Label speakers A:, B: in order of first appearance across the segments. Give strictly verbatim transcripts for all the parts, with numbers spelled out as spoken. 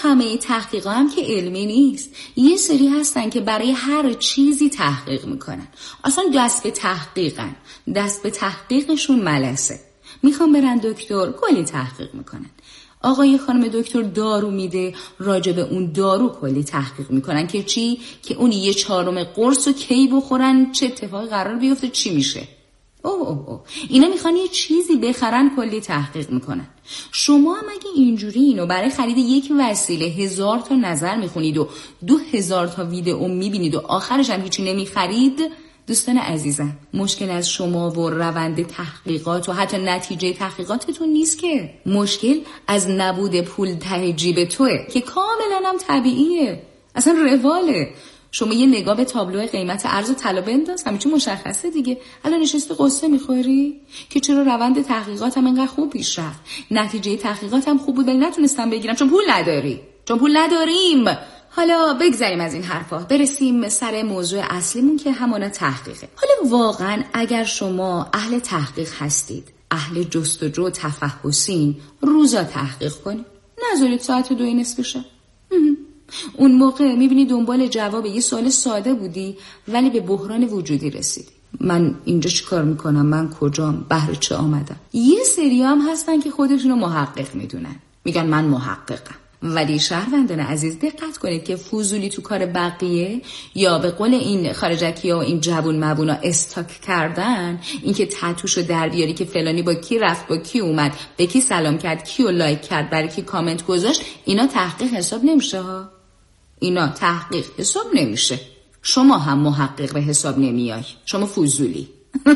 A: همه تحقیقا هم که علمی نیست. یه سری هستن که برای هر چیزی تحقیق میکنن. اصلا دست به تحقیقن. دست به تحقیقشون ملسه. میخوام برن دکتر، کلی تحقیق میکنن. آقای خانم دکتر دارو میده، راجع به اون دارو کلی تحقیق میکنن که چی؟ که اون یه چهارم قرص رو کی بخورن، چه اتفاقی قرار بیفته، چی میشه. اوه اوه اوه. اینا میخوان یه چیزی بخرن، کلی تحقیق میکنن. شما هم اگه اینجوری اینو برای خرید یک وسیله هزار تا نظر میخونید و دو هزار تا ویدئو میبینید و آخرش هم هیچی نمیخرید، دوستان عزیزم، مشکل از شما و روند تحقیقات و حتی نتیجه تحقیقاتتون نیست که. مشکل از نبود پول ته جیب توئه که کاملا هم طبیعیه، اصلا رواله. شما یه نگاه به تابلو قیمت ارز طلا بنداز، همین چون مشخصه دیگه. الان نشستی قصه میخوری که چرا روند تحقیقاتم انقدر خوب پیش رفت، نتیجه تحقیقاتم خوب بود ولی نتونستم بگیرم چون پول نداری، چون پول نداریم. حالا بگذاریم از این حرفا، برسیم سر موضوع اصلیمون که همانا تحقیقه. حالا واقعا اگر شما اهل تحقیق هستید، اهل جستجو و تفحصین، روزا تحقیق کنید، نذارید ساعت دوی نصف بشه. اون موقع میبینی دنبال جواب یه سوال ساده بودی ولی به بحران وجودی رسیدی. من اینجا چی کار میکنم، من کجام، بهر چه آمدم. یه سری هم هستن که خودشونو محقق میدونن، میگن من محققم. ولی شهروندان عزیز دقت کنید که فضولی تو کار بقیه یا به قول این خارجکی ها و این جوون مبونا استاک کردن، این که تتوشو در بیاری که فلانی با کی رفت، با کی اومد، به کی سلام کرد، کیو لایک کرد، برای کی کامنت گذاشت، اینا تحقیق حساب نمیشه ها. اینا تحقیق حساب نمیشه. شما هم محقق به حساب نمیای، شما فضولی.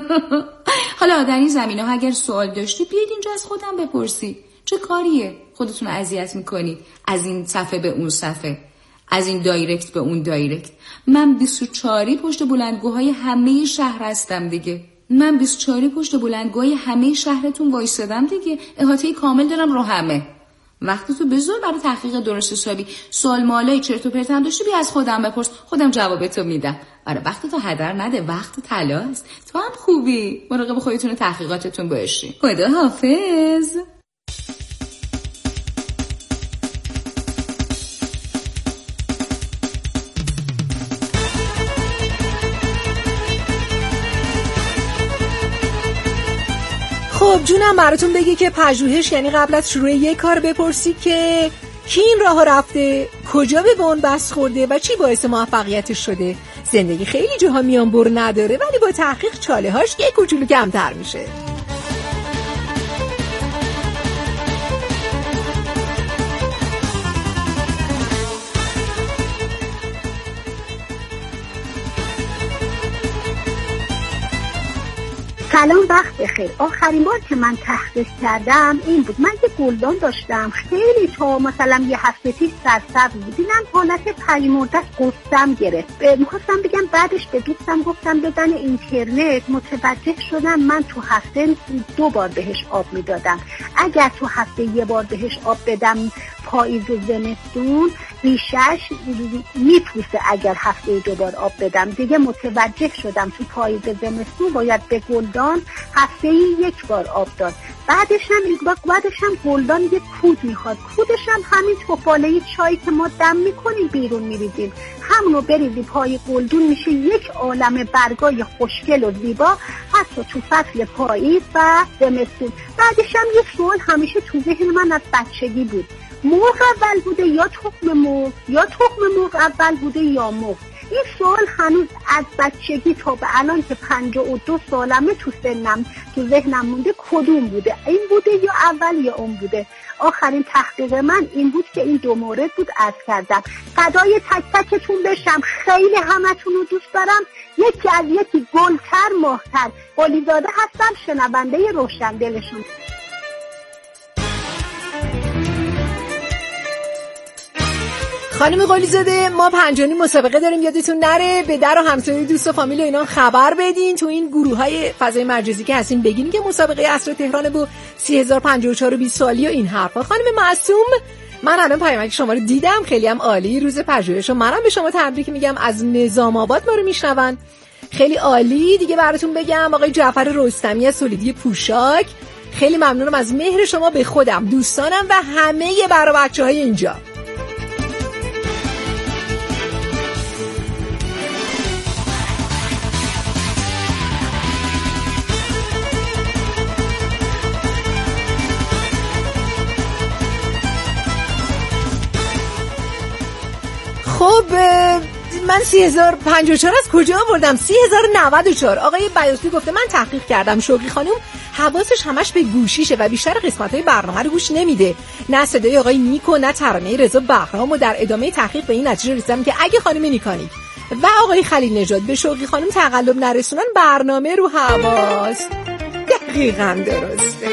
A: حالا در این زمینه ها اگر سوال داشتی بیاید اینجا از خودم بپرسی. چه کاریه خودتون رو اذیت میکنید از این صفحه به اون صفحه، از این دایرکت به اون دایرکت؟ من بیست و چهار پشت بلندگوهای همه شهر هستم دیگه. من بیست و چهار پشت بلندگوهای همه شهرتون وایسادم دیگه. احاطه کامل دارم رو همه. وقتی تو بذار برای تحقیق درست حسابی. سوال مالای چرت و پرت هم داشتی بیا از خودم بپرس، خودم جوابتو میدم. آره وقت تو هدر نده، وقت طلاست. تو هم خوبی، مراقب خودتون و تحقیقاتتون باشی. خدا حافظ.
B: خب جونم براتون بگی که پژوهش یعنی قبل از شروع یک کار بپرسی که کی این راه رفته، کجا به بن بس خورده و چی باعث موفقیتش شده. زندگی خیلی جاها میان بر نداره ولی با تحقیق چاله هاش یک کوچولو کمتر میشه.
C: سلام، وقت بخیر. آخرین بار که من تحقیق کردم این بود، من یه گلدان داشتم خیلی تا مثلا یه هفته پیش سرسبز بود، دیدم حالت پژمرده‌اش قصم گرفت. میخواستم بگم بعدش به دوستم گفتم بدن اینترنت، متوجه شدم من تو هفته دو بار بهش آب میدادم. اگر تو هفته یه بار بهش آب بدم پاییز و زمستون ریشش میپوسه. اگر هفته دو بار آب بدم دیگه متوجه شدم تو پاییز زمستون باید به گلدان هفته یک بار آب داد. بعدش هم بعدش هم گلدان یه کود میخواد. کودش هم همین توفاله چایی که ما دم میکنیم بیرون میریزیم، همونو بریزی پای گلدون میشه یک عالم برگای خوشگل و زیبا حتی تو فصل پاییز و زمستون. بعدش هم یه سوال همیشه تو ذهن من از بچگی بود، مرغ اول بوده یا تخم مرغ، یا تخم مرغ اول بوده یا مرغ؟ این سوال هنوز از بچگی تا به الان که پنجاه و دو سالمه تو سنم تو ذهنم مونده، کدوم بوده؟ این بوده یا اول یا اون بوده؟ آخرین تحقیق من این بود که این دو مورد بود. عرض کردم فدای تک تکتون بشم، خیلی همتون رو دوست دارم. یکی از یکی گلتر ماهتر قلیزاده هستم، شنونده روشندلشون.
B: خانم قلیزاده، ما پنجانی مسابقه داریم، یادتون نره به در و همسایه دوست و فامیل و اینا خبر بدین، تو این گروه های فضای مجازی که هستین بگین که مسابقه عصر تهران با سی هزار و پنجاه و چهار و بیست سالی و این حرفا. خانم معصوم، من الان پیامک شما رو دیدم، خیلی هم عالی. روز پژوهش و منم به شما تبریک میگم، از نظام آباد ما رو میشنون، خیلی عالی. دیگه براتون بگم آقای جعفر رستمی از سولیدی پوشاک، خیلی ممنونم از مهر شما به خودم، دوستانم و همه برای بچه‌های اینجا. خب من سی هزار و پنجاه و چهار از کجا آوردم؟ سی هزار و نود و چهار. آقای بیاسی گفته من تحقیق کردم شوقی خانم حواسش همش به گوشیشه و بیشتر قسمت‌های برنامه رو گوش نمیده، نه صدای آقای نیکو نه ترانه رضا بهرام. و در ادامه تحقیق به این نتیجه رسیدم که اگه خانم نیکانی و آقای خلیل نژاد به شوقی خانم تقلب نرسونن برنامه رو حواس. دقیقاً درسته.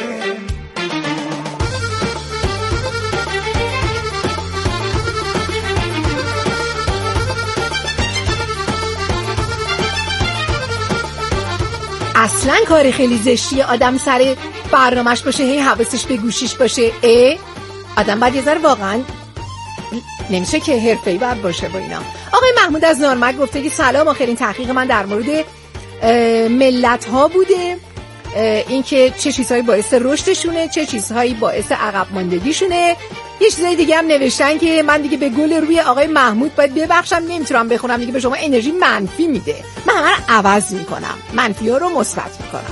B: اصلا کار خیلی زشتیه آدم سر برنامهش باشه هی حواسش به گوشیش باشه. اه آدم باید یه ذره واقعا نمیشه که حرفه‌ای باید باشه با اینا. آقای محمود از نارمک گفته که سلام، آخرین تحقیق من در مورد ملت ها بوده، اینکه چه چیزهایی باعث رشدشونه چه چیزهایی باعث عقب ماندگیشونه. یه چیزای دیگه هم نوشتن که من دیگه به گل روی آقای محمود باید ببخشم، نمیتونم بخونم دیگه، به شما انرژی منفی میده. من همه رو عوض میکنم، منفی ها رو مثبت میکنم.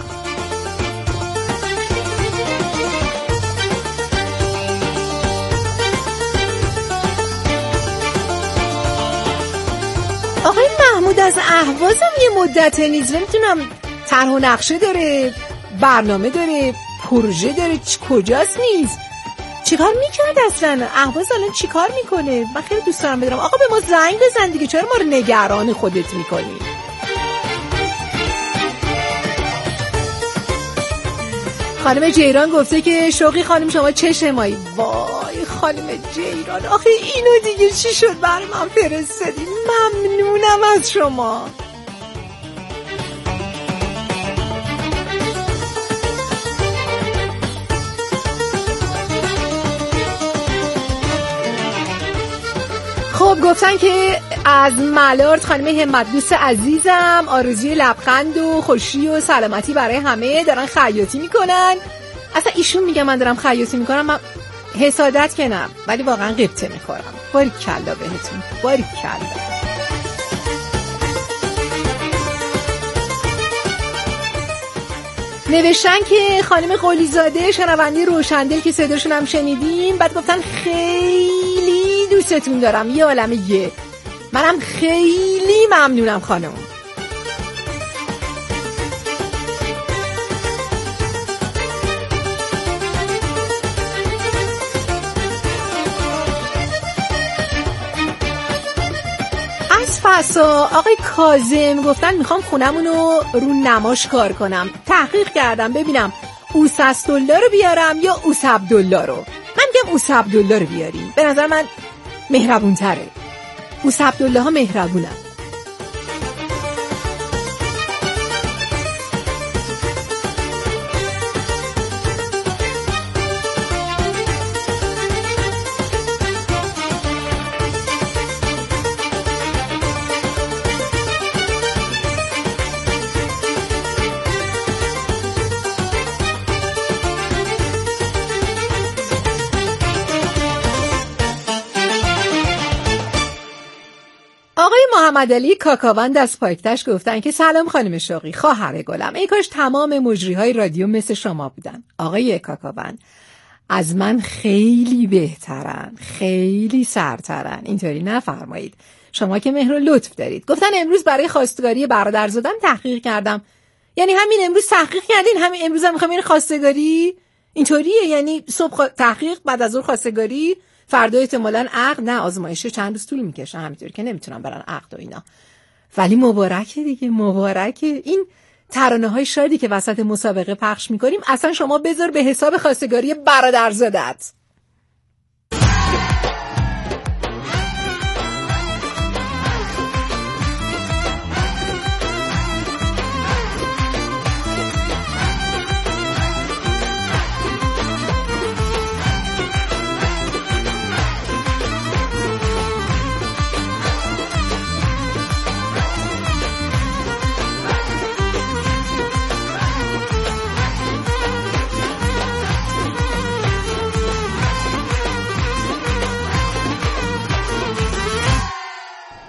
B: آقای محمود از اهوازم یه مدت نیز نمیتونم، طرح و نقشه داره، برنامه داره، پروژه داره، کجاست نیست، چیکار میکرد اصلا؟ اهواز الان چیکار میکنه؟ من خیلی دوست دارم بدونم. آقا به ما زنگ بزن دیگه، چرا ما رو نگران خودت میکنی؟ خانم جیران گفته که شوقی خانم شما چه شمایی؟ وای خانم جیران، آخه اینو دیگه چی شد برای من فرستادی؟ ممنونم از شما. خب گفتن که از ملارد خانم همت‌دوست عزیزم آرزوی لبخند و خوشی و سلامتی برای همه، دارن خیاطی میکنن. اصلا ایشون میگه من دارم خیاطی میکنم، من حسادت کنم ولی واقعا قبطه میکنم. باریکلا بهتون، باریکلا. نوشتن که خانم قلیزاده شنونده روشندل که صداشون هم شنیدیم، بعد گفتن خیلی دوستتون دارم، یه عالمه یه. منم خیلی ممنونم خانم. از فسا آقای کاظم گفتن میخوام خونمونو رو نماش کار کنم، تحقیق کردم ببینم اوس اسدالله رو بیارم یا اوس عبدالله رو. من میگم اوس عبدالله رو بیاریم، به نظر من مهربون تره. اوس عبدالله ها مهربونن. محمد علی کاکاوند از پاکتش گفتن که سلام خانم شوقی خواهر گلم، ای کاش تمام مجریهای رادیو مثل شما بودن. آقای کاکاوند از من خیلی بهترن، خیلی سرترن، اینطوری نفرمایید. شما که مهر و لطف دارید. گفتن امروز برای خواستگاری برادرزادم تحقیق کردم. یعنی همین امروز تحقیق کردین، همین امروز هم میخوام این خواستگاری؟ اینطوریه؟ یعنی صبح تحقیق بعد از اون خواستگاری، فردا احتمالاً عقد؟ نه، آزمایش چند روز طول میکشه، همینطوری که نمیتونم برن عقد و اینا. ولی مبارکه دیگه، مبارکه. این ترانه های شادی که وسط مسابقه پخش میکنیم اصلا شما بذار به حساب خواستگاری برادرزادت.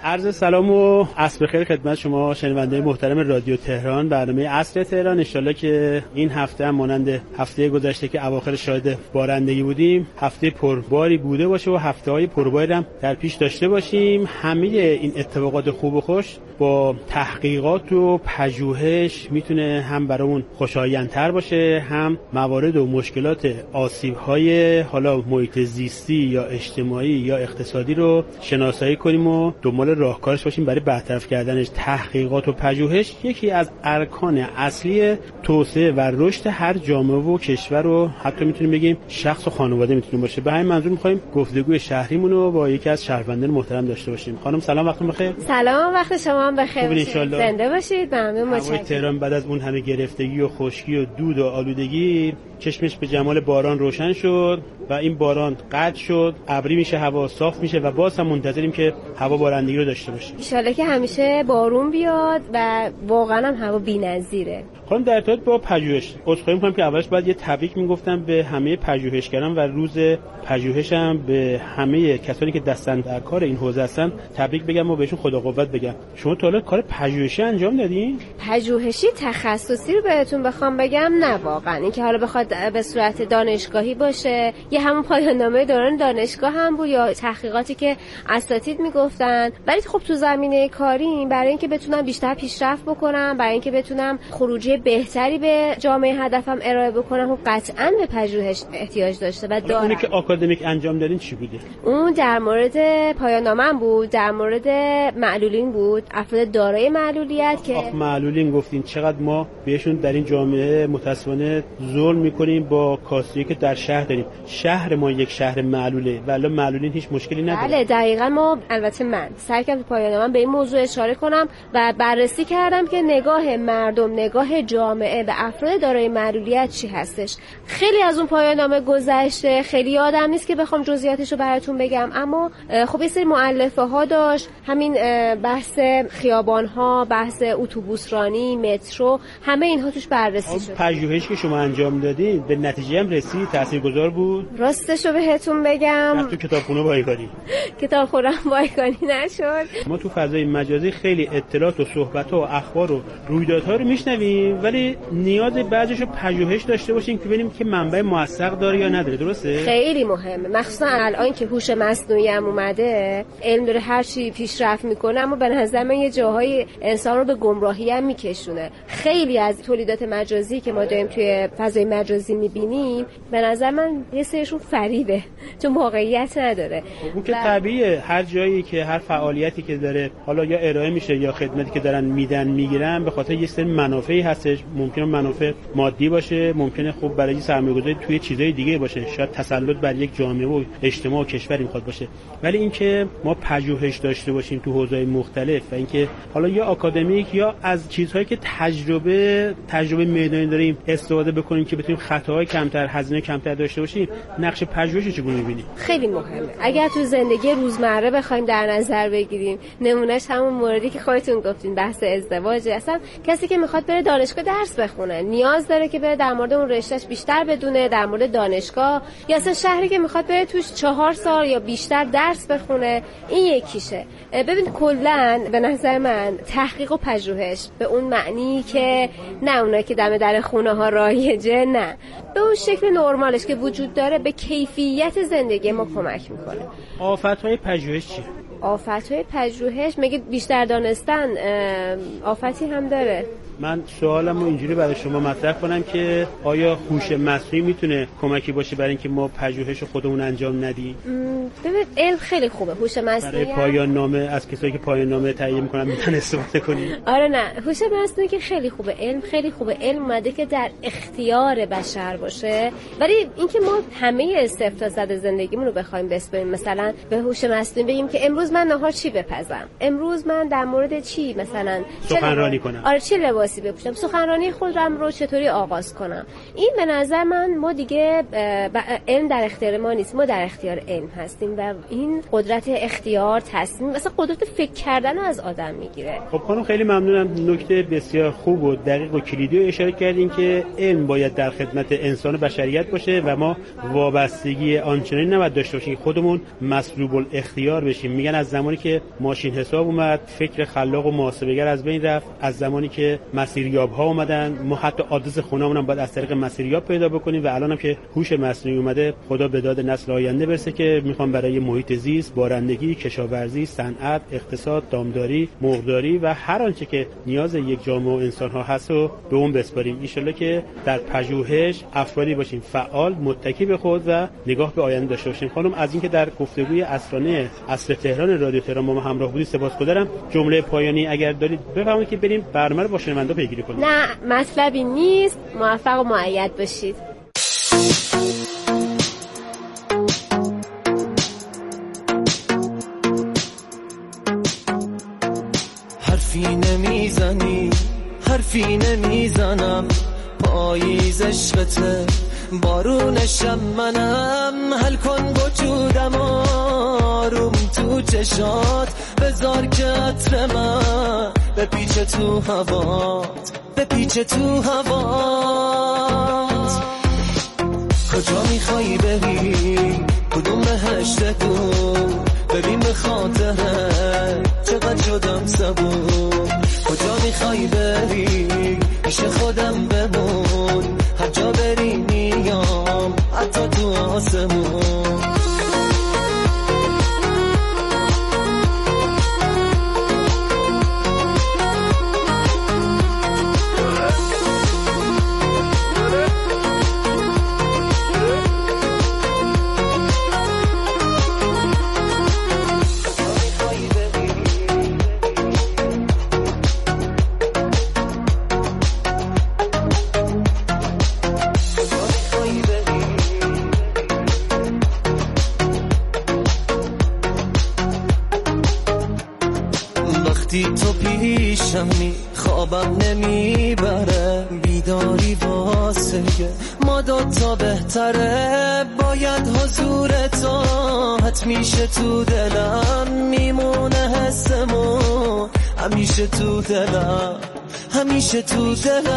D: عرض سلام و عصر بخیر خدمت شما شنونده محترم رادیو تهران، برنامه عصر تهران. ان شاءالله که این هفته هم مانند هفته گذشته که اواخر شاهد بارندگی بودیم، هفته پرباری بوده باشه و هفته‌های پرباری هم در پیش داشته باشیم. همه این اتفاقات خوب و خوش با تحقیقات و پژوهش میتونه هم برامون خوشایندتر باشه، هم موارد و مشکلات آسیب‌های حالا محیط زیستی یا اجتماعی یا اقتصادی رو شناسایی کنیم و دنبال راهکارش باشیم برای برطرف کردنش. تحقیقات و پژوهش یکی از ارکان اصلی توسعه و رشد هر جامعه و کشور و حتی میتونیم بگیم شخص و خانواده میتونه باشه. به همین منظور می‌خوایم گفتگوی شهریمون رو با یکی از شهروندان محترم داشته باشیم. خانم سلام، وقتتون بخیر.
B: سلام، وقت شما هم بخیر
D: باشه.
B: زنده باشید. ممنون.
D: متشکرم. تهران بعد از اون همه گرفتگی و خشکی و دود و آلودگی چشمش به جمال باران روشن شد و این باران قطع شد، ابری میشه، هوا صاف میشه و باز هم منتظریم که هوا بارندگی رو داشته باشیم.
B: ان شاءالله که همیشه بارون بیاد و واقعا هم هوا بی‌نظیره.
D: خانم در ارتباط با پژوهش عذرخواهی می‌کنم که اولش باید یه تبریک میگفتم به همه پژوهشگران و روز پژوهش هم به همه کسانی که دستن در کار این حوزه هستن تبریک بگم و بهشون خدا قوت بگم. شما تا حالا کار پژوهشی انجام دادین؟
B: پژوهشی تخصصی رو بهتون بخوام بگم نه واقعا، اینکه حالا بخواد به صورت دانشگاهی باشه یا همون پایان نامه دوران دانشگاه هم بود یا تحقیقاتی که اساتید میگفتن، ولی خب تو زمینه کاری برای اینکه بتونم بیشتر پیشرفت بکنم، برای اینکه بتونم خروجی بهتری به جامعه هدفم ارائه بکنم، خب قطعاً به پژوهش احتیاج داشته و داره.
D: اونی که آکادمیک انجام دادین چی بوده؟
B: اون در مورد پایان نامه بود، در مورد معلولین بود، افراد دارای معلولیت که
D: آخ معلولین گفتین. چقدر ما بهشون در این جامعه متاسفانه ظلم میکنیم با کاستی که در شهر داریم. شهر ما یک شهر معلوله و الان معلولین هیچ مشکلی نداره.
B: بله دقیقاً. ما البته من سعی کردم تو پایان نامه به این موضوع اشاره کنم و بررسی کردم که نگاه مردم، نگاه جامعه به افراد دارای معلولیت چی هستش. خیلی از اون پایان نامه گذشته، خیلی یادم نیست که بخوام جزئیاتش رو براتون بگم، اما خب یه سری مؤلفه ها داشت، همین بحث خیابان ها، بحث اتوبوس رانی، مترو، همه اینها توش بررسی شد.
D: پژوهشی که شما انجام دادین به نتیجه هم رسید؟ تاثیرگذار بود؟
B: راستشو بهتون بگم
D: تو کتابخونه بایگانی
B: کتابخونه بایگانی نشد.
D: ما تو فضای مجازی خیلی اطلاعات و صحبت‌ها و اخبار و رویدادها رو میشنویم، ولی نیاز بعضیشو پژوهش داشته باشیم که ببینیم که منبع موثق داره یا نداره. درسته؟
B: خیلی مهمه، مخصوصا الان که هوش مصنوعی هم اومده، علم داره هر چی پیشرفت میکنه، اما به نظر من یه جاهای انسان رو به گمراهی هم میکشونه. خیلی از تولیدات مجازی که ما داریم توی فضای مجازی میبینیم به نظر من یه سریشون فریبه، چون واقعیت نداره.
D: اون که طبیعیه، هر جایی که هر فعالیتی که داره حالا یا ارائه میشه یا خدمتی که دارن میدن میگیرن به خاطر یه سری منافعی هستش. ممکنه منافع مادی باشه، ممکنه خب برای سرمایه‌گذاری توی چیزای دیگه باشه، شاید تسلط بر یک جامعه و اجتماع و کشوری میخواد باشه. ولی اینکه ما پژوهش داشته باشیم تو حوزه‌های مختلف و اینکه حالا یا آکادمیک یا از چیزهایی که تجربه تجربه میدانی داریم استفاده بکنیم که بتونیم خطاهای کمتر، هزینه کمتر داشته باشیم، نقش پژوهش چگونه می‌بینید؟
B: خیلی مهمه. اگر تو زندگی روزمره بخوایم در نظر بگیریم، نمونهش همون موردی که خودتون گفتین، بحث ازدواج. اصلا کسی که میخواد بره دانشگاه درس بخونه نیاز داره که بره در مورد اون رشتهش بیشتر بدونه، در مورد دانشگاه، یا اصلا شهری که میخواد بره توش چهار سال یا بیشتر درس بخونه، این یکیشه. ببین کلا به نظر من تحقیق و پژوهش به اون معنی که نه اونایی که دم در خونه ها رایجه، نه، به اون شکل نرمالش که وجود داره به کیفیت زندگی ما کمک میکنه.
D: آفت‌های پژوهش چیه؟
B: آفت‌های پژوهش مگه بیشتر دانستن آفتی هم داره؟
D: من سوالمو اینجوری برای شما مطرح کنم که آیا هوش مصنوعی میتونه کمکی باشه برای اینکه ما پژوهش خودمون انجام ندیم؟
B: ببین علم خیلی خوبه، هوش مصنوعی
D: برای پایان نامه از کسایی که پایان نامه تهیه میکنن میتونن استفاده کنیم.
B: آره نه، هوش مصنوعی که خیلی خوبه، علم خیلی خوبه، علم اومده که در اختیار بشر باشه، ولی اینکه ما همه صفر تا صد زندگیمون رو بخوایم بسپاریم مثلا به هوش مصنوعی بگیم که امروز من نهار چی بپزم، امروز من در مورد چی مثلا
D: سخنرانی کنم،
B: آره چی لباس
E: لباسی بپوشم، سخنرانی خودم رو چطوری آغاز کنم. این به نظر من ما دیگه علم در اختیار ما نیست، ما در اختیار علم هستیم و این قدرت اختیار، تصمیم، مثلا قدرت فکر کردن رو از آدم میگیره.
D: خب خانم خیلی ممنونم، نکته بسیار خوب و دقیق و کلیدی رو اشاره کردین که علم باید در خدمت انسان و بشریت باشه و ما وابستگی آنچنانی نباید داشته باشیم خودمون مسلوب الاختیار بشیم. میگن از زمانی که ماشین حساب اومد فکر خلاق و محاسبه‌گر از بین رفت، از زمانی که مسیریاب‌ها اومدن ما حتی آدرس خونه‌مون هم باید از طریق مسیریاب پیدا بکنیم و الان هم که هوش مصنوعی اومده خدا به داد نسل آینده برسه که میخوام برای محیط زیست، بارندگی، کشاورزی، صنعت، اقتصاد، دامداری، مرغداری و هر آنچه که نیاز یک جامعه و انسان‌ها هست رو به اون بسپاریم. ان شاءالله که در پژوهش افرادی باشیم فعال، متکی به خود و نگاه به آینده داشته باشیم. خانم از اینکه در گفتگوی عصرانه عصر تهران رادیو تهران با ما همراه بودید سپاسگزارم. جمله پایانی اگر دارید بفرمایید که بریم برنامه رو با شنوندا پیگیری کنیم.
E: نه مطلبی نیست، موفق و مؤید باشید.
F: حرفی نمیزنی، حرفی نمیزنم، پاییز عشقته، بارونشم منم، حل کن وجودم آروم تو چشات، بذار که عطر من بپیچه تو هوات، بپیچه تو هوات. کجا میخوایی بری، کدوم بهشت دور، ببین به خاطره چقدر شدم صبور. کجا میخوایی بری، پیش خودم بمون، هر جا بری میام، حتی تو آسمون. تو پیشمی خوابم نمیبره، بیداری واسه ما دوتا بهتره، باید حضور تو حت میشه تو دلم، میمونه حسمون همیشه تو دلم، همیشه تو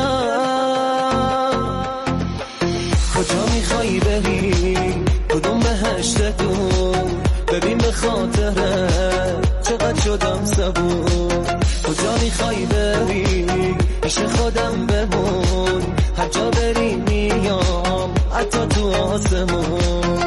F: دلم. کجا میخوایی بری، کدوم بهشت دور، ببین به خاطره چقدر شدم صبور. کجا میخوایی بری، پیش خودم بمون، هر جا بری میام، حتی تو آسمون.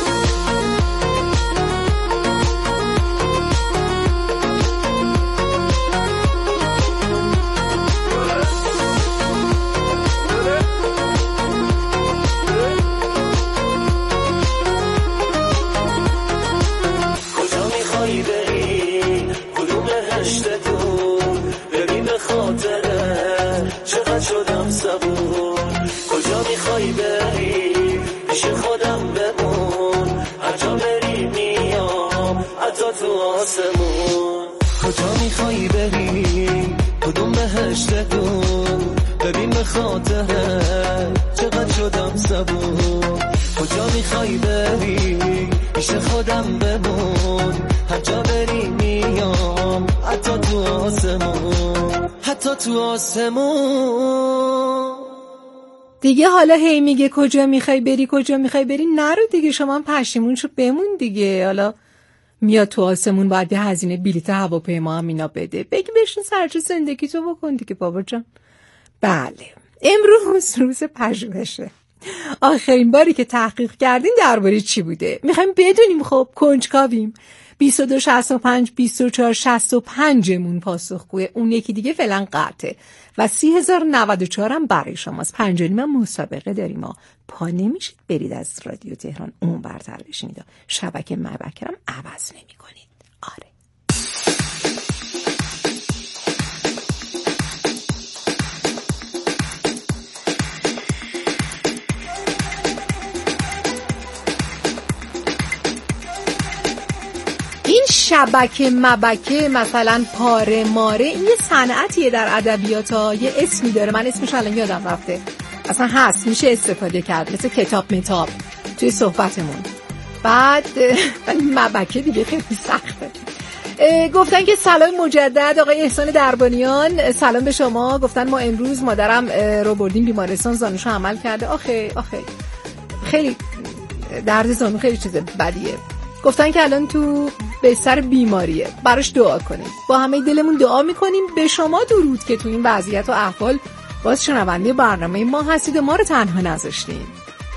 F: شدم صبور. کجا میخوایی بری، پیش خودم بمون، هر جا بری میام، حتی تو آسمون. کجا میخوایی بری، کدوم بهشت دور، ببین به خاطره چقدر شدم صبور. کجا میخوایی بری، پیش خودم بمون، هر جا بری میام، حتی تو آسمون، حتی تو آسمون.
B: دیگه حالا هی میگه کجا میخوای بری کجا میخوای بری، نرو دیگه، شما هم پشیمون شو بمون دیگه. حالا میاد تو آسمون باید یه هزینه بلیط هواپیما هم اینا بده، بگی بشین سرچه زندگی تو بکن دیگه بابا جان. بله امروز روز پژوهشه، آخرین باری که تحقیق کردین درباره چی بوده؟ میخوایم بدونیم. خب کنجکاویم. بیست و دو شصت و پنج بیست و چهار شصت و پنج مون پاسخگوه، اون یکی دیگه فعلا قطعه و سی هزار و نود و چهار هم برای شماست. پنجانیم هم مسابقه داریم ها، پا نمیشید برید از رادیو تهران اون برتر بشینید، شبکه مبکرم عوض نمی کنید. آره این شبکه مبکه مثلا پاره ماره این یه صنعتیه در ادبیات ها، یه اسمی داره، من اسمش الان یادم رفته، اصلا هست میشه استفاده کرد مثل کتاب متاب توی صحبتمون. بعد مبکه دیگه خیلی سخته. گفتن که سلام مجدد آقای احسان دربانیان، سلام به شما. گفتن ما امروز مادرم رو بردیم بیمارستان، زانوشو عمل کرده. آخه آخه خیلی درد زانو خیلی چیز بدیه. گفتن که الان تو بستر بیماریه، براش دعا کنیم. با همه دلمون دعا میکنیم. به شما درود که تو این وضعیت و احوال باز شنونده برنامه ما هستید و ما رو تنها نذاشتین.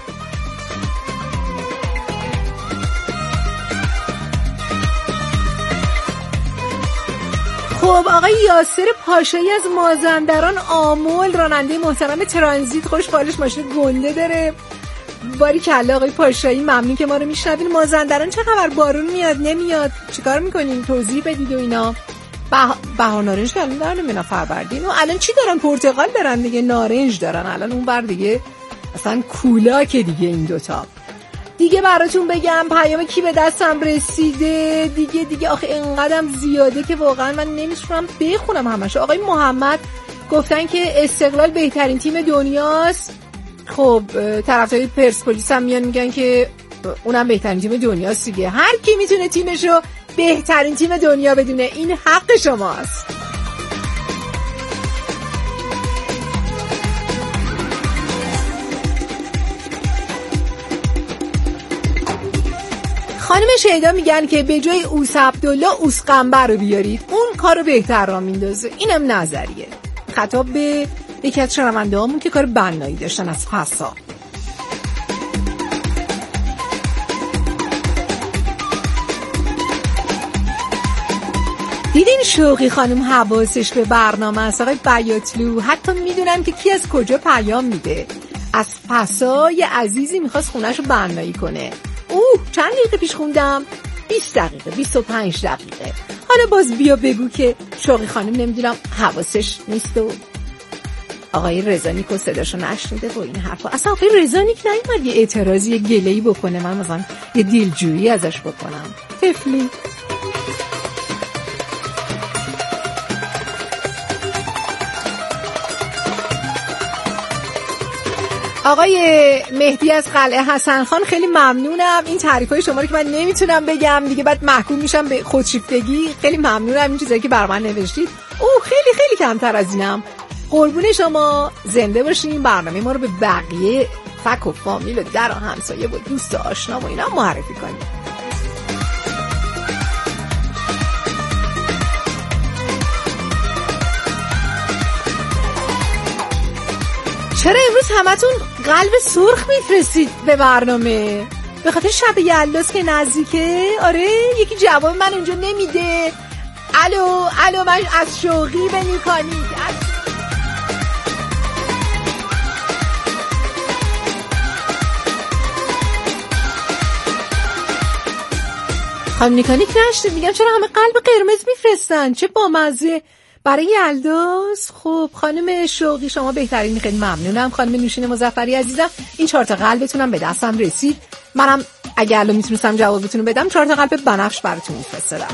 B: خب آقای یاسر پاشایی از مازندران آمل، راننده محترم ترانزیت، خوش بالش ماشین گنده داره. باری کلا آقای پاشایی، ممنون که ما رو میشنوین. مازندران چه خبر؟ بارون میاد نمیاد؟ چیکار میکنین؟ توضیح بدید و اینا. بهار نارنج که الان دارن مینا فروردین و الان چی دارن؟ پرتقال دارن دیگه، نارنج دارن الان. اون بر دیگه اصلا کولاکه دیگه این دوتا. دیگه براتون بگم پیام کی به دستم رسیده دیگه دیگه آخه اینقدرم زیاده که واقعا من نمیتونم بخونم همشو. آقای محمد گفتن که استقلال بهترین تیم دنیاست. خب طرفدارای پرسپولیس هم میان میگن که اونم بهترین تیم دنیاست دیگه. هر کی میتونه تیمشو بهترین تیم دنیا بدونه، این حق شماست. خانم شیدا میگن که به جای اوس عبدالله اوس قنبر رو بیارید، اون کارو بهتر را میندازه. اینم نظریه. خطاب به یکی از شنونده هامون که کار بنایی داشتن از فسا. دیدین شوقی خانم حواسش به برنامه است. آقای بیاتلو حتی میدونم که کی از کجا پیام میده. از فسا یه عزیزی میخواست خونهشو بنایی کنه. اوه چند دقیقه پیش خوندم؟ بیست دقیقه بیست و پنج دقیقه. حالا باز بیا بگو که شوقی خانم نمیدونم حواسش نیست و آقای رضانیکو صداشو نشنیده و این حرفا. اصلا آقای رضانیک نیومد یه اعتراضی یه گله‌ای بکنه، من مثلا یه دلجویی ازش بکنم. طفلی. آقای مهدی از قلعه حسن خان خیلی ممنونم. این تعریفای شما رو که من نمیتونم بگم دیگه، بعد محکوم میشم به خودشیفتگی. خیلی ممنونم این چیزایی که بر من نوشتید. اوه خیلی خیلی کمتر از اینم. قربون شما، زنده باشین. برنامه ما رو به بقیه فک و فامیل و در و همسایه و دوست و آشنا و اینا معرفی کنید. چرا امروز همتون قلب سرخ میفرستید به برنامه؟ به خاطر شب یلداست که نزدیکه؟ آره یکی جواب من اونجا نمیده. الو الو من از شوقی به نیکانی. خانم نیکانیک نشته. میگم چرا همه قلب قرمز میفرستن؟ چه بامزه برای یلداز. خب خانم شوقی شما بهترین، خیلی ممنونم. خانم نوشین مظفری عزیزم این چهار تا قلبتونم به دستم رسید. منم اگه الان میتونستم جوابتون رو بدم چهار تا قلب بنفش براتون میفرستم.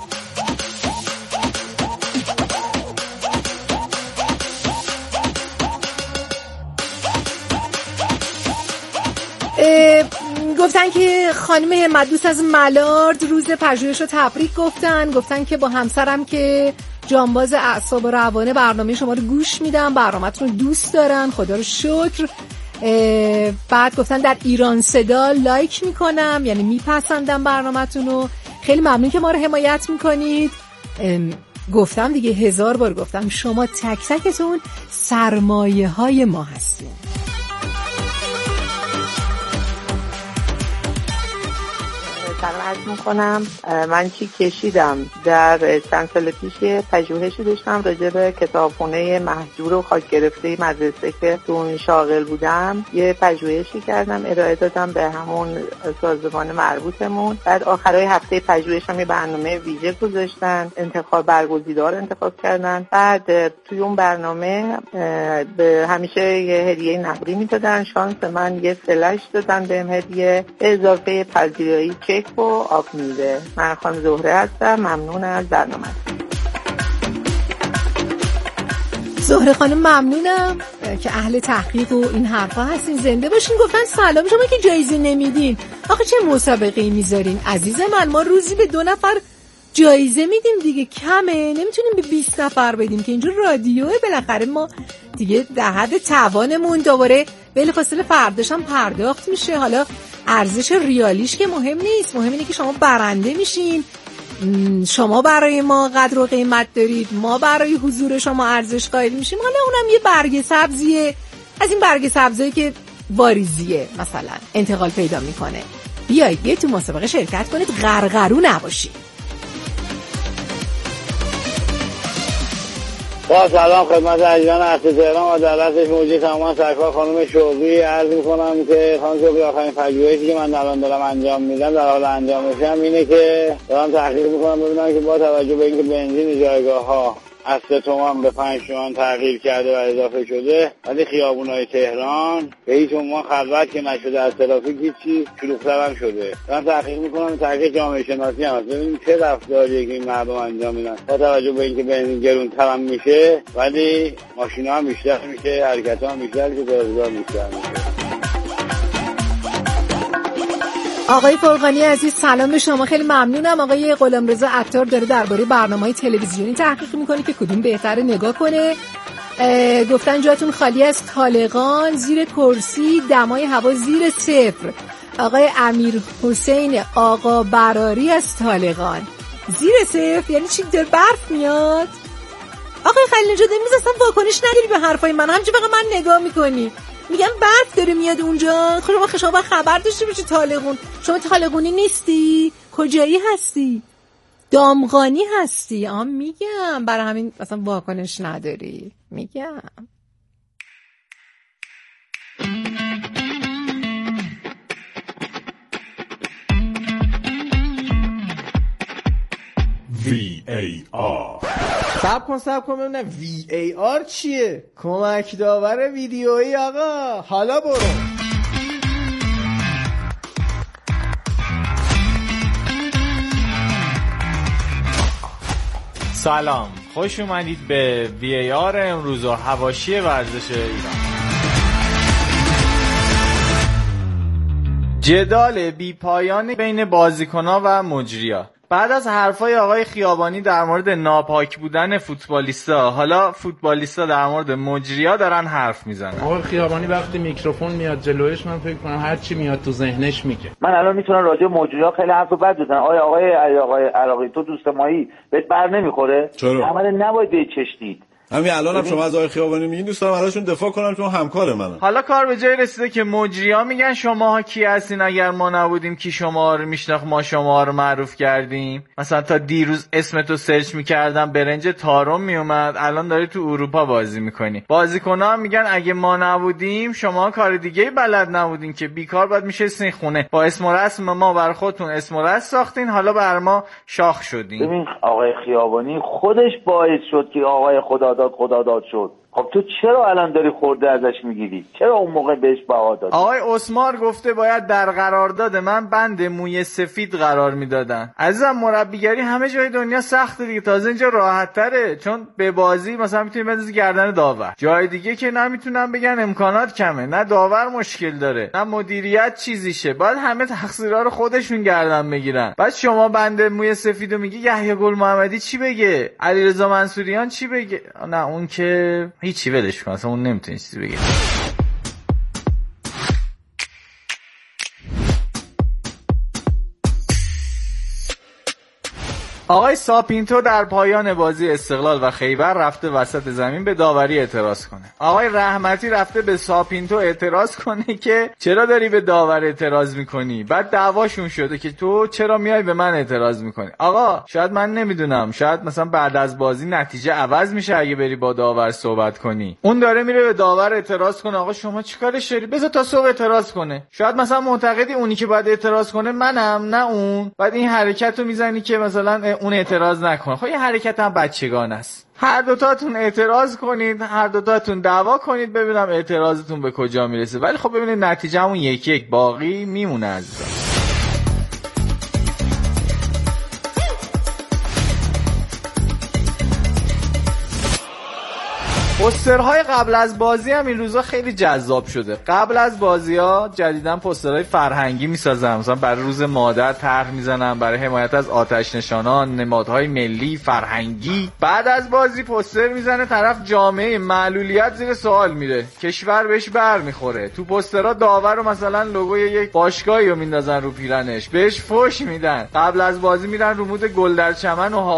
B: گفتن که خانم همت‌دوست از ملارد روز پژوهش رو تبریک گفتن. گفتن که با همسرم که جانباز اعصاب و روان برنامه شما رو گوش میدم، برنامه‌تون رو دوست دارن، خدا رو شکر. بعد گفتن در ایران صدا لایک میکنم، یعنی میپسندم برنامه‌تون رو. خیلی ممنون که ما رو حمایت میکنید. گفتم دیگه هزار بار گفتم شما تک تکتون سرمایه های ما هستین.
G: سلام عرض میکنم. من چی کشیدم در چند سال پیش پژوهشی داشتم راجع به کتابخونه مهجور و خاک گرفته مدرسه که تو اون شاغل بودم. یه پژوهشی کردم ارائه دادم به همون سازمان مربوطمون. بعد آخرای هفته پژوهشم یه برنامه ویژه گذاشتن، انتخاب برگزیدار انتخاب کردن. بعد توی اون برنامه به همیشه یه هدیه نقدی میدادن. شانس من یه فلش دادن بهم هدیه به اضافه پذیرایی چک علف و آب میوه. من خانم زهره هستم، ممنون از برنامه.
B: زهره خانم ممنونم که اهل تحقیق و این حرفا هستین. زنده باشین. گفتن سلام، شما که جایزه نمیدین آخه چه مسابقه‌ای میذارین عزیز من؟ ما روزی به دو نفر جایزه میدیم دیگه، کمه، نمیتونیم به بیست نفر بدیم که اینجور رادیوه. بالاخره ما دیگه در حد توانمون دوباره بلافاصله فرداش هم پرداخت میشه. حالا ارزش ریالیش که مهم نیست، مهم اینه که شما برنده میشین. شما برای ما قدر و قیمت دارید، ما برای حضور شما ارزش قائل میشیم. حالا اونم یه برگ سبزیه از این برگ سبزایی که واریزیه مثلا انتقال پیدا میکنه. بیایید یه تو مسابقه شرکت کنید، غرغرو نباشید.
H: با سلام خدمت عزیزان اصل تهران و در دستش موجی تمام سرکار خانم شوقی عرض میکنم که خانم شوقی آخرین پژوهشی که من الان دارم انجام میدم در حال انجامشم اینه که دارم تحقیق میکنم ببینم که با توجه به اینکه بنزین جایگاه ها از سه تومن به پنج تومن تغییر کرده و اضافه شده، ولی خیابونای تهران به هیچ عنوان خلوت که نشده، از ترافیک هیچی، شلوغ‌تر هم شده. من تحقیق میکنم، تحقیق جامعه شناسی هم هست، ببینیم چه رفتاریه که این مردم انجام میدن با توجه به اینکه بنزین گرون‌تر هم میشه ولی ماشینا هم بیشتر میشه، حرکت‌ها هم بیشتر که دارزار بیشتر میشه.
B: آقای فرقانی عزیز سلام به شما، خیلی ممنونم. آقای غلامرضا عطار داره درباره برنامه‌های تلویزیونی تحقیق میکنه که کدوم بهتره نگاه کنه. گفتن جاتون خالی از طالقان، زیر کرسی دمای هوا زیر صفر. آقای امیر حسین آقا براری از طالقان، زیر صفر یعنی چی؟ در برف میاد؟ آقای خلیل نژاد امروز اصلا واکنش نداری به حرفای من، همچنین فقط من نگاه میکنی. میگم برف داره میاد اونجا. خب شما با خبر داشته باشی طالقون. شما طالقونی نیستی؟ کجایی هستی؟ دامغانی هستی؟ آم میگم برای همین اصلا واکنش نداری. میگم
I: وی ای آر.
J: سب کن سب کن ببینم وی ای آر چیه؟ کمک داور ویدیویی آقا. حالا برو.
K: سلام، خوش اومدید به وی ای آر امروز و حواشی ورزش ایران. جدال بی پایانی بین بازیکن‌ها و مجری‌ها. بعد از حرفای آقای خیابانی در مورد ناپاک بودن فوتبالیستا، حالا فوتبالیستا در مورد مجری‌ها دارن حرف میزنن.
L: آقای خیابانی وقتی میکروفون میاد جلوش من فکر کنم هر چی میاد تو ذهنش میگه.
H: من الان میتونم راجع به مجری‌ها خیلی حرف بد بزنم. آیا آقای آقای عراقی تو دوست مایی بهت بر نمیخوره؟
I: چرا؟
H: عمل نباید به چشتید.
I: همین الان هم شما از آقای خیابانی میگین دوست دارم ازشون دفاع کنم چون همکار منن.
K: حالا کار به جای رسیده که مجری‌ها میگن شماها کی هستین؟ اگر ما نبودیم کی شما رو میشناخت؟ ما شما رو معروف کردیم. مثلا تا دیروز اسمتو سرچ میکردم برنج تارم میومد، الان داری تو اروپا بازی میکنی. بازیکن‌ها هم میگن اگه ما نبودیم شما کار دیگه بلد نبودین که بیکار باید میشستین خونه. با اسم و رسم ما بر خودتون اسم و رسم ساختین، حالا بر ما شاخ شدین.
H: ببین آقای خیابانی خودش باعث شد که آقای خداداد خداداد شد. خب تو چرا الان داری خورده ازش میگیری؟ چرا اون موقع بهش بها دادی؟
K: آقای اسمار گفته باید در قرارداد من بند موی سفید قرار میدادن. عزیزم مربیگری همه جای دنیا سخته دیگه، تازه اینجا راحت تره چون به بازی مثلا میتونی بندازی گردن داور. جای دیگه که نمیتونن بگن امکانات کمه، نه داور مشکل داره نه مدیریت چیزیشه، باید همه تقصیرها رو خودشون گردن بگیرن. بعد شما بند موی سفیدو میگی، یحیی گل محمدی چی بگه؟ علیرضا منصوریان چی بگه؟ نه اون که هیچی، ولش کن، اصلا اون نمیتونه چیزی بگه. آقای ساپینتو در پایان بازی استقلال و خیبر رفته وسط زمین به داوری اعتراض کنه. آقای رحمتی رفته به ساپینتو اعتراض کنه که چرا داری به داور اعتراض میکنی. بعد دعواشون شده که تو چرا میای به من اعتراض میکنی. آقا شاید من نمیدونم، شاید مثلا بعد از بازی نتیجه عوض میشه اگه بری با داور صحبت کنی. اون داره میره به داور اعتراض کنه، آقا شما چیکارش داری؟ بذار تا صبح اعتراض کنه. شاید مثلا معتقدی اونی که باید اعتراض کنه منم نه اون. بعد این حرکتو میزنی که مثلا اون اعتراض نکنه. خب این حرکت هم بچگانه است. هر دوتاتون اعتراض کنید، هر دوتاتون دعوا کنید، ببینم اعتراضتون به کجا میرسه. ولی خب ببینید نتیجه همون یکی یک باقی میمونه عزیزان. پوسترهای قبل از بازی هم این روزا خیلی جذاب شده. قبل از بازی ها جدیداً پوسترهای فرهنگی میسازن، مثلا برای روز مادر طرح میزنن، برای حمایت از آتش نشانان، نمادهای ملی فرهنگی. بعد از بازی پوستر میزنه طرف، جامعه معلولیت زیر سوال میره، کشور بهش بر میخوره. تو پوسترها داور رو مثلا لوگوی یک باشگاهی رو میندازن رو پیرنش، بهش فوش میدن. قبل از بازی میرن رو مود گل در چمن و